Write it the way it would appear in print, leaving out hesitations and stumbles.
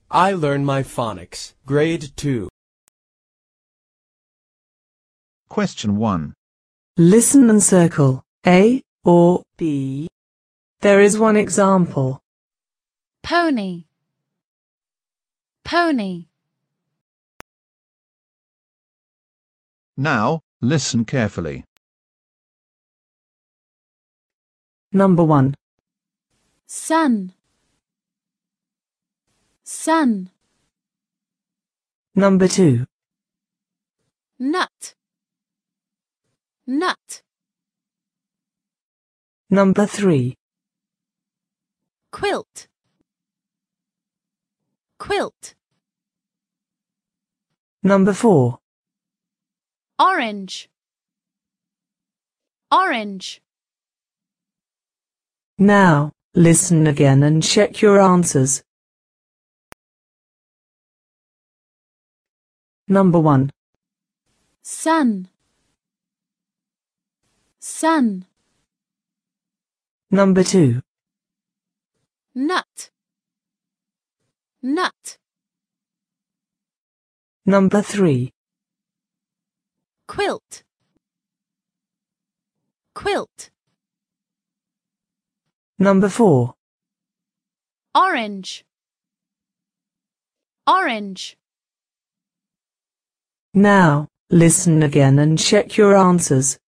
I learn my phonics. Grade 2. Question 1. Listen and circle A or B. There is one example. Pony, pony. Now, listen carefully. Number 1. Sun, sun. Number 2. Nut, nut. Number 3. Quilt, quilt. Number 4. Orange, orange. Now, listen again and check your answers. Number 1. Sun, sun. Number 2. Nut, nut. Number 3. Quilt, quilt. Number 4. Orange, orange. Now, listen again and check your answers.